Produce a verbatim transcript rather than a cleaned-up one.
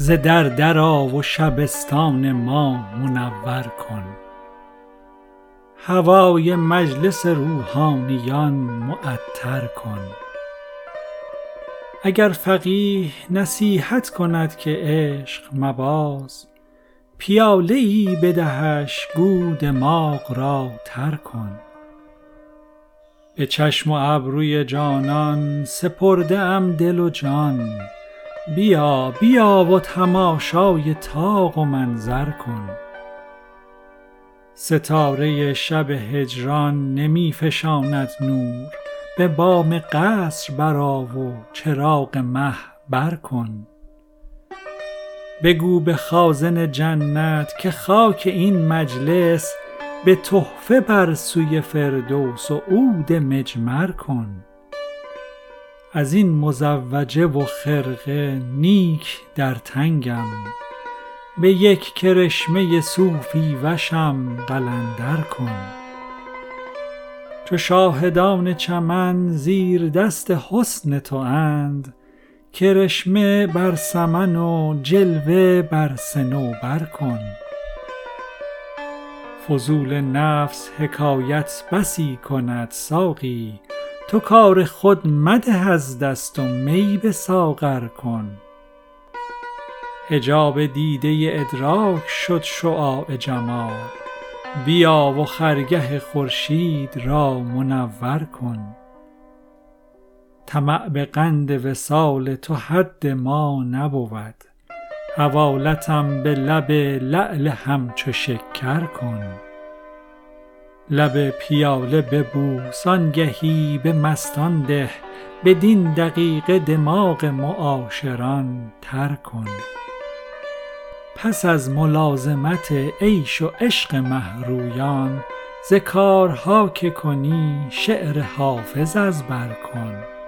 ز در درآ و شبستان ما منور کن. هوای مجلس روحانیان معطر کن. اگر فقیه نصیحت کند که عشق مباز، پیاله ای بدهش گو دماغ را تر کن. به چشم و ابروی جانان سپرده ام دل و جان، بیا بیا و تماشای طاق و منظر کن. ستاره شب هجران نمی فشاند نور، به بام قصر برآ و چراغ مه بر کن. بگو به خازن جنت که خاک این مجلس به تحفه بر سوی فردوس و عود مجمر کن. از این مزوجه و خرقه نیک در تنگم، به یک کرشمه صوفی وشم قلندر کن. چو شاهدان چمن زیر دست حسن تواند، کرشمه بر سمن و جلوه بر صنوبر کن. فضول نفس حکایت بسی کند ساقی، تو کار خود مده از دست و می به ساغر کن. حجاب دیده ادراک شد شعاع جمال، بیا و خرگه خورشید را منور کن. طمع به قند وصال تو حد ما نبود، حوالتم به لب لعل همچو شکر کن. لب پیاله ببوس آنگهی به مستان ده، بدین دقیقه دماغ معاشران تر کن. پس از ملازمت عیش و عشق مه رویان، ز کارها که کنی شعر حافظ از بر کن.